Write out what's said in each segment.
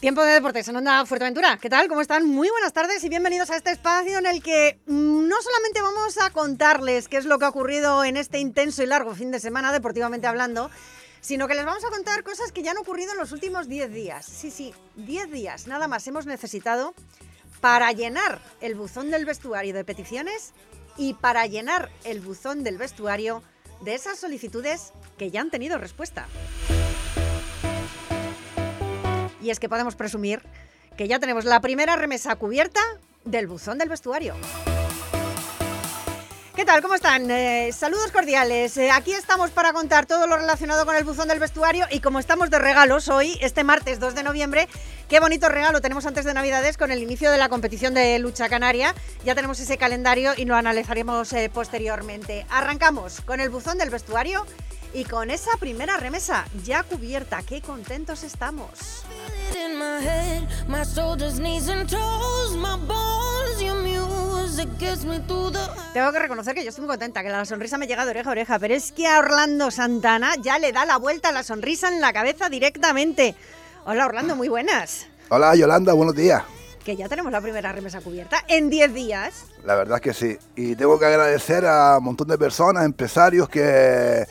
Tiempo de deportes en Onda Fuerteventura. ¿Qué tal? ¿Cómo están? Muy buenas tardes y bienvenidos a este espacio en el que no solamente vamos a contarles qué es lo que ha ocurrido en este intenso y largo fin de semana, deportivamente hablando, sino que les vamos a contar cosas que ya han ocurrido en los últimos 10 días. Sí, 10 días nada más hemos necesitado para llenar el buzón del vestuario de peticiones y para llenar el buzón del vestuario de esas solicitudes que ya han tenido respuesta. Y es que podemos presumir que ya tenemos la primera remesa cubierta del buzón del vestuario. ¿Qué tal? ¿Cómo están? Saludos cordiales. Aquí estamos para contar todo lo relacionado con el buzón del vestuario y como estamos de regalos hoy, este martes 2 de noviembre, qué bonito regalo tenemos antes de Navidades con el inicio de la competición de lucha canaria. Ya tenemos ese calendario y lo analizaremos posteriormente. Arrancamos con el buzón del vestuario y con esa primera remesa ya cubierta. ¡Qué contentos estamos! Tengo que reconocer que yo estoy muy contenta, que la sonrisa me llega de oreja a oreja, pero es que a Orlando Santana ya le da la vuelta a la sonrisa en la cabeza directamente. Hola Orlando, muy buenas. Hola Yolanda, buenos días. Que ya tenemos la primera remesa cubierta en 10 días. La verdad es que sí. Y tengo que agradecer a un montón de personas, empresarios que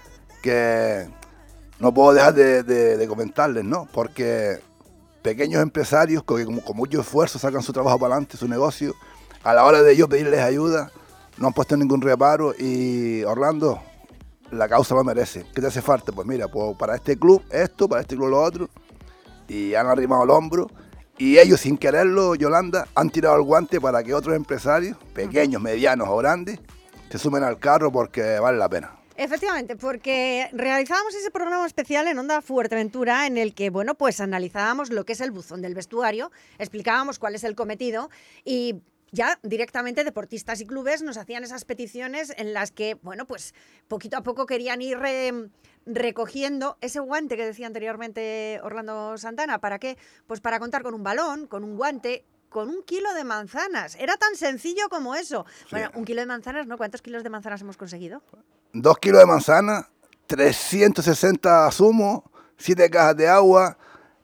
no puedo dejar de comentarles, ¿no? Porque pequeños empresarios que con mucho esfuerzo sacan su trabajo para adelante, su negocio, a la hora de yo pedirles ayuda, no han puesto ningún reparo y Orlando, la causa lo merece. ¿Qué te hace falta? Pues mira, pues para este club esto, para este club lo otro, y han arrimado el hombro y ellos sin quererlo, Yolanda, han tirado el guante para que otros empresarios, pequeños, medianos o grandes, se sumen al carro porque vale la pena. Efectivamente, porque realizábamos ese programa especial en Onda Fuerteventura en el que, bueno, pues analizábamos lo que es el buzón del vestuario, explicábamos cuál es el cometido y ya directamente deportistas y clubes nos hacían esas peticiones en las que, bueno, pues poquito a poco querían ir recogiendo ese guante que decía anteriormente Orlando Santana. ¿Para qué? Pues para contar con un balón, con un guante, con 1 kilo de manzanas. Era tan sencillo como eso. Sí. Bueno, 1 kilo de manzanas, ¿no? ¿Cuántos kilos de manzanas hemos conseguido? 2 kilos de manzana, 360 zumos, 7 cajas de agua,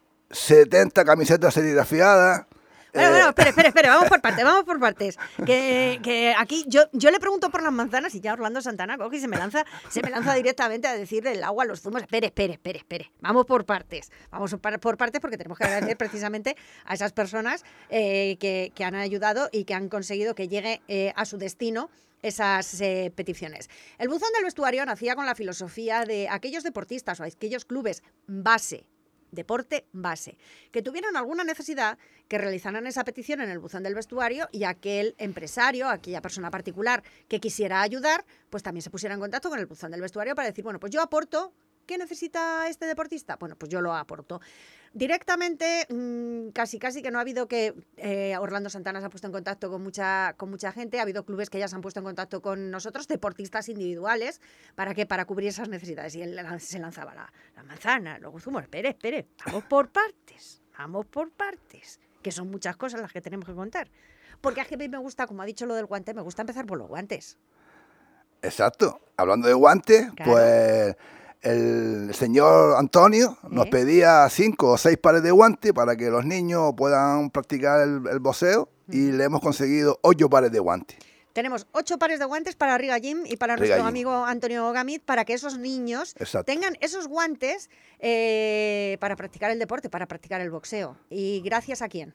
70 camisetas serigrafiadas. Bueno, espera, vamos por partes. Que aquí yo le pregunto por las manzanas y ya Orlando Santana coge y se me lanza directamente a decirle el agua, los zumos. Espere. Vamos por partes. Vamos por partes porque tenemos que agradecer precisamente a esas personas que han ayudado y que han conseguido que llegue a su destino esas peticiones. El buzón del vestuario nacía con la filosofía de aquellos deportistas o aquellos clubes deporte base, que tuvieran alguna necesidad, que realizaran esa petición en el buzón del vestuario y aquel empresario, aquella persona particular que quisiera ayudar, pues también se pusiera en contacto con el buzón del vestuario para decir, bueno, pues yo aporto. ¿Qué necesita este deportista? Bueno, pues yo lo aporto. Directamente, casi que no ha habido que Orlando Santana se ha puesto en contacto con mucha gente, ha habido clubes que ya se han puesto en contacto con nosotros, deportistas individuales, ¿para qué? Para cubrir esas necesidades. Y él se lanzaba la manzana, luego zumos, espere, vamos por partes, que son muchas cosas las que tenemos que contar. Porque a mí me gusta, como ha dicho lo del guante, me gusta empezar por los guantes. Exacto, hablando de guantes, claro. Pues el señor Antonio nos pedía 5 o 6 pares de guantes para que los niños puedan practicar el boxeo y le hemos conseguido 8 pares de guantes. Tenemos 8 pares de guantes para Riga Gym y para nuestro amigo Antonio Gamit, para que esos niños tengan esos guantes para practicar el deporte, para practicar el boxeo. ¿Y gracias a quién?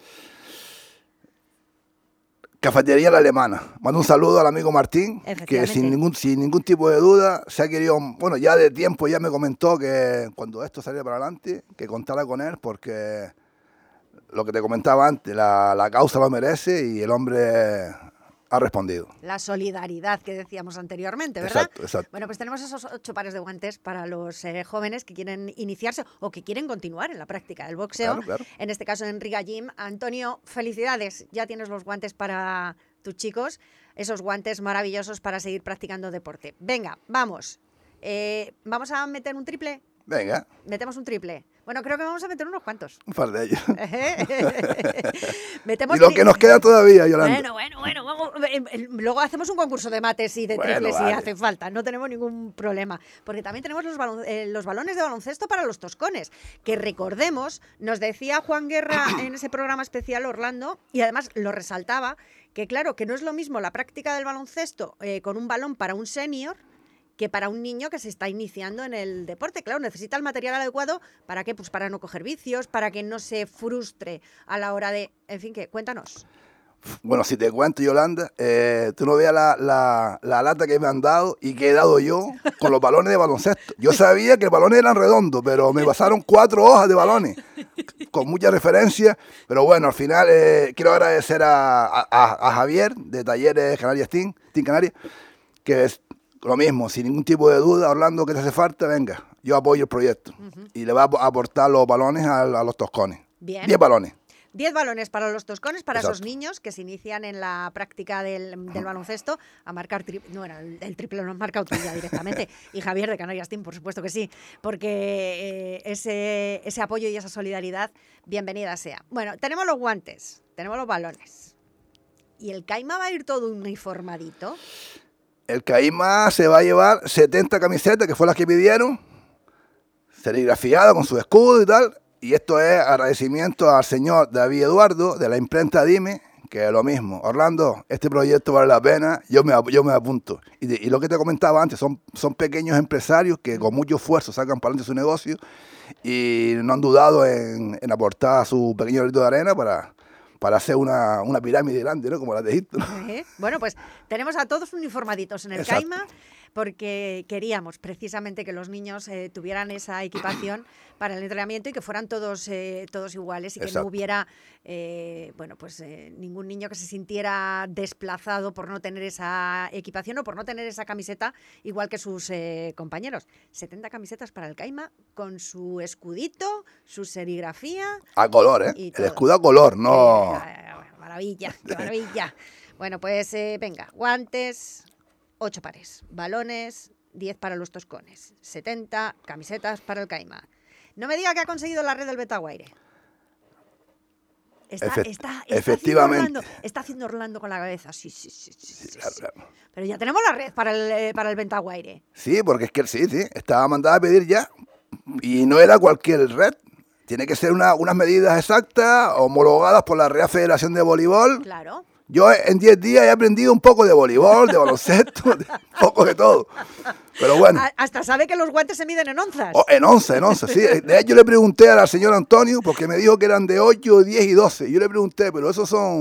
Cafetería La Alemana. Mando un saludo al amigo Martín, que sin ningún tipo de duda se ha querido, bueno, ya de tiempo ya me comentó que cuando esto saliera para adelante, que contara con él, porque lo que te comentaba antes, la causa lo merece y el hombre ha respondido. La solidaridad que decíamos anteriormente, ¿verdad? Exacto. Bueno, pues tenemos esos 8 pares de guantes para los jóvenes que quieren iniciarse o que quieren continuar en la práctica del boxeo. Claro. En este caso en Riga Gym. Antonio, felicidades. Ya tienes los guantes para tus chicos. Esos guantes maravillosos para seguir practicando deporte. Venga, vamos. ¿Vamos a meter un triple? Venga. Metemos un triple. Bueno, creo que vamos a meter unos cuantos. Un par de ellos. Metemos Y lo que nos queda todavía, Yolanda. Bueno, vamos, luego hacemos un concurso de mates y de triples si hace falta, no tenemos ningún problema. Porque también tenemos los balones de baloncesto para los toscones, que recordemos, nos decía Juan Guerra en ese programa especial Orlando, y además lo resaltaba, que claro, que no es lo mismo la práctica del baloncesto con un balón para un senior que para un niño que se está iniciando en el deporte. Claro, necesita el material adecuado. ¿Para qué? Pues para no coger vicios, para que no se frustre a la hora de... En fin, ¿qué? Cuéntanos. Bueno, si te cuento, Yolanda, tú no veas la lata que me han dado y que he dado yo con los balones de baloncesto. Yo sabía que los balones eran redondos, pero me pasaron 4 hojas de balones, con mucha referencia. Pero bueno, al final quiero agradecer a Javier, de Talleres Canarias Team Canarias, que es lo mismo, sin ningún tipo de duda. Orlando, ¿qué te hace falta? Venga, yo apoyo el proyecto. Y le va a aportar los balones a los toscones. Bien. 10 balones. 10 balones para los toscones, para Exacto. esos niños que se inician en la práctica del baloncesto, a marcar bueno, el triple lo has marcado tú ya directamente, y Javier de Canarias Team, por supuesto que sí, porque ese apoyo y esa solidaridad, bienvenida sea. Bueno, tenemos los guantes, tenemos los balones, y el Caima va a ir todo uniformadito. El Caima se va a llevar 70 camisetas, que fue las que pidieron, serigrafiadas con su escudo y tal. Y esto es agradecimiento al señor David Eduardo, de la imprenta Dime, que es lo mismo. Orlando, este proyecto vale la pena, yo me apunto. Y lo que te comentaba antes, son pequeños empresarios que con mucho esfuerzo sacan para adelante su negocio y no han dudado en aportar su pequeño granito de arena para hacer una pirámide grande, ¿no? Como la de Egipto, ¿no? Bueno, pues tenemos a todos uniformaditos en el Exacto. Caima, porque queríamos precisamente que los niños tuvieran esa equipación para el entrenamiento y que fueran todos iguales y que Exacto. no hubiera ningún niño que se sintiera desplazado por no tener esa equipación o por no tener esa camiseta igual que sus compañeros. 70 camisetas para el Caima con su escudito, su serigrafía. A color, ¿eh? Y El todo. escudo a color, no... Maravilla, qué maravilla. Bueno, pues venga, guantes, 8 pares, balones, 10 para los toscones, 70 camisetas para el Caima. No me diga que ha conseguido la red del Betaguaire. Efectivamente. Está haciendo Orlando con la cabeza. Sí. Claro. Pero ya tenemos la red para el Betaguaire. Sí, porque es que sí, estaba mandada a pedir ya. Y no era cualquier red. Tiene que ser unas medidas exactas, homologadas por la Real Federación de Voleibol. Claro. Yo en 10 días he aprendido un poco de voleibol, de baloncesto, un poco de todo. Pero bueno. Hasta sabe que los guantes se miden en onzas. En once, sí. De hecho, le pregunté al señor Antonio, porque me dijo que eran de 8, 10 y 12. Yo le pregunté, pero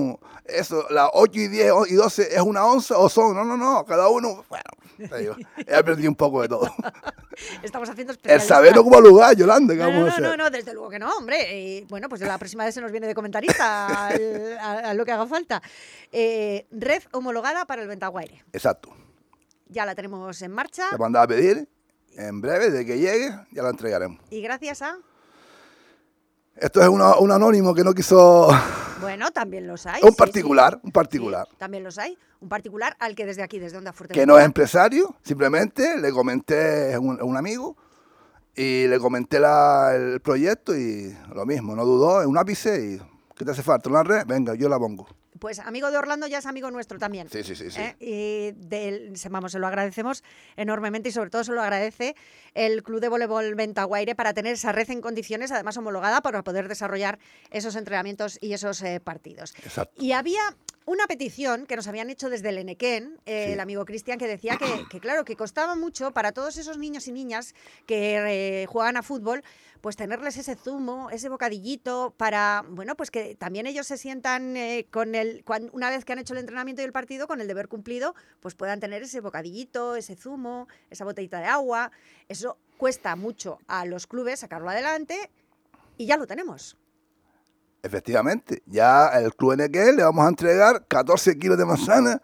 las 8 y 10 y 12 es una onza o son. No, cada uno. Bueno, he aprendido un poco de todo. Estamos haciendo El especialistas. saber no como lugar, Yolanda, ¿qué vamos a hacer? No, desde luego que no, hombre. Bueno, pues la próxima vez se nos viene de comentarista a lo que haga falta. Red homologada para el Betaguaire. Exacto. Ya la tenemos en marcha. La mandaba a pedir, en breve, de que llegue, ya la entregaremos. Y gracias a... Esto es un anónimo que no quiso... Bueno, también los hay. Un particular. Sí, también los hay. Un particular al que desde aquí, desde Onda Fuerteventura... Que no es empresario, simplemente le comenté, es un amigo, y le comenté el proyecto y lo mismo, no dudó, es un ápice y ¿qué te hace falta? ¿Una red? Venga, yo la pongo. Pues amigo de Orlando ya es amigo nuestro también. Sí. Y se lo agradecemos enormemente y sobre todo se lo agradece el Club de Voleibol Betaguaire para tener esa red en condiciones, además homologada, para poder desarrollar esos entrenamientos y esos partidos. Exacto. Y había una petición que nos habían hecho desde el Enequén, el amigo Cristian, que decía que claro, que costaba mucho para todos esos niños y niñas que juegan a fútbol, pues tenerles ese zumo, ese bocadillito, para, bueno, pues que también ellos se sientan una vez que han hecho el entrenamiento y el partido, con el deber cumplido, pues puedan tener ese bocadillito, ese zumo, esa botellita de agua. Eso cuesta mucho a los clubes sacarlo adelante y ya lo tenemos. Efectivamente, ya el Club NQ le vamos a entregar 14 kilos de manzana,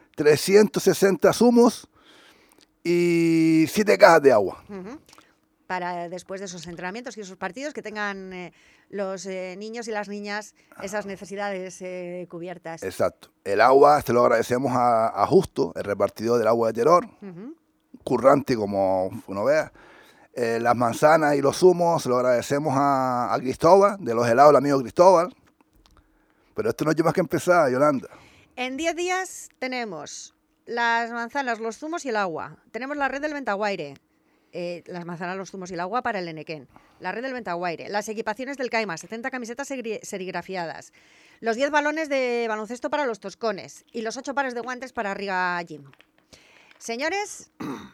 360 zumos y 7 cajas de agua. Para después de esos entrenamientos y esos partidos que tengan los niños y las niñas esas necesidades cubiertas. Exacto. El agua, se lo agradecemos a Justo, el repartidor del agua de Terror, currante como uno vea. Las manzanas y los zumos se lo agradecemos a Cristóbal, de los helados, el amigo Cristóbal. Pero esto no es más que empezar, Yolanda. En 10 días tenemos las manzanas, los zumos y el agua. Tenemos la red del Ventaguaire. Las manzanas, los zumos y el agua para el Enequén. La red del Ventaguaire. Las equipaciones del Caima, 70 camisetas serigrafiadas. Los 10 balones de baloncesto para los Toscones. Y los 8 pares de guantes para Riga Gym. Señores,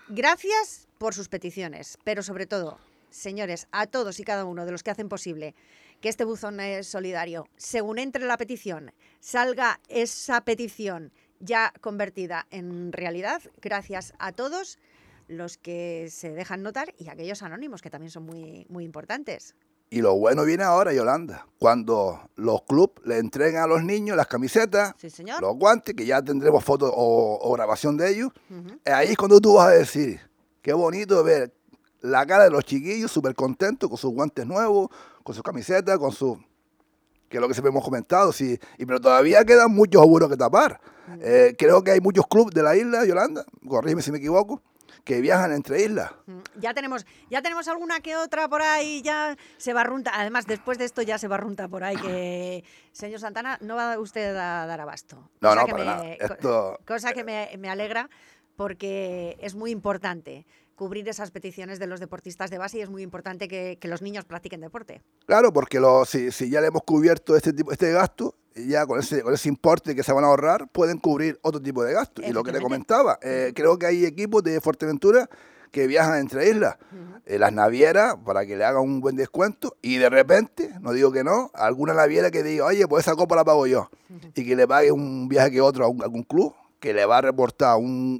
gracias por sus peticiones. Pero sobre todo, señores, a todos y cada uno de los que hacen posible que este buzón solidario, según entre la petición, salga esa petición ya convertida en realidad, gracias a todos los que se dejan notar y aquellos anónimos, que también son muy, muy importantes. Y lo bueno viene ahora, Yolanda, cuando los clubes le entregan a los niños las camisetas, sí, señor, los guantes, que ya tendremos fotos o grabación de ellos. Ahí es cuando tú vas a decir, qué bonito ver la cara de los chiquillos súper contentos con sus guantes nuevos, con sus camisetas, con su... que es lo que siempre hemos comentado, sí, pero todavía quedan muchos agujeros que tapar. Creo que hay muchos clubes de la isla, Yolanda, corrígeme si me equivoco, que viajan entre islas. Ya tenemos alguna que otra por ahí, ya se barrunta. Además, después de esto ya se barrunta por ahí que, señor Santana, no va usted a dar abasto. No, para nada. Cosa que me alegra, porque es muy importante cubrir esas peticiones de los deportistas de base y es muy importante que los niños practiquen deporte. Claro, porque si ya le hemos cubierto este gasto, ya con ese importe que se van a ahorrar, pueden cubrir otro tipo de gasto. Y lo que te comentaba, creo que hay equipos de Fuerteventura que viajan entre islas, las navieras, para que le hagan un buen descuento, y de repente, no digo que no, alguna naviera que diga, oye, pues esa copa la pago yo, y que le pague un viaje que otro a algún club, que le va a reportar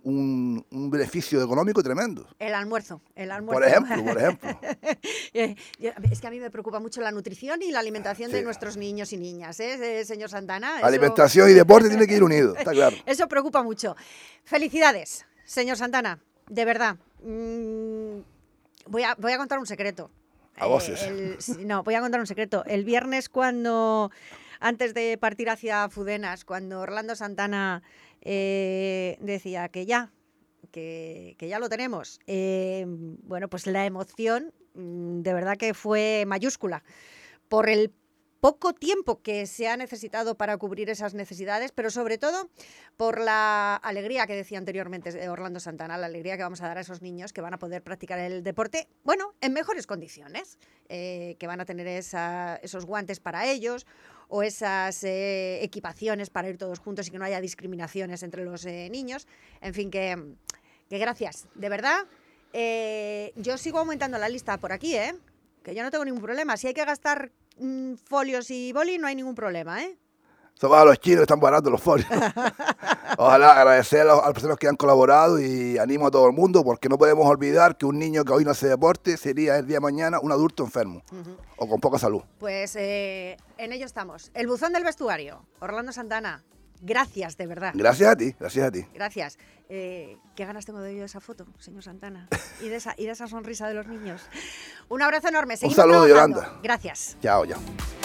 un beneficio económico tremendo. El almuerzo. Por ejemplo. Es que a mí me preocupa mucho la nutrición y la alimentación de nuestros niños y niñas, señor Santana. Alimentación y deporte tienen que ir unidos, está claro. Eso preocupa mucho. Felicidades, señor Santana, de verdad. Voy a contar un secreto. A voces. Voy a contar un secreto. El viernes, antes de partir hacia Fudenas, cuando Orlando Santana decía que ya lo tenemos, bueno, pues la emoción de verdad que fue mayúscula por el poco tiempo que se ha necesitado para cubrir esas necesidades, pero sobre todo por la alegría que decía anteriormente Orlando Santana, la alegría que vamos a dar a esos niños que van a poder practicar el deporte, bueno, en mejores condiciones, que van a tener esos guantes para ellos o esas equipaciones para ir todos juntos y que no haya discriminaciones entre los niños. En fin, que gracias, de verdad. Yo sigo aumentando la lista por aquí, que yo no tengo ningún problema. Si hay que gastar folios y boli, no hay ningún problema, Son para los chinos, están baratos los folios. Ojalá agradecer a las personas que han colaborado y animo a todo el mundo, porque no podemos olvidar que un niño que hoy no hace deporte sería el día de mañana un adulto enfermo o con poca salud. Pues en ello estamos. El buzón del vestuario, Orlando Santana. Gracias, de verdad. Gracias a ti. Gracias. Qué ganas tengo de ver esa foto, señor Santana, y de esa sonrisa de los niños. Un abrazo enorme. Un saludo, trabajando. Yolanda. Gracias. Chao.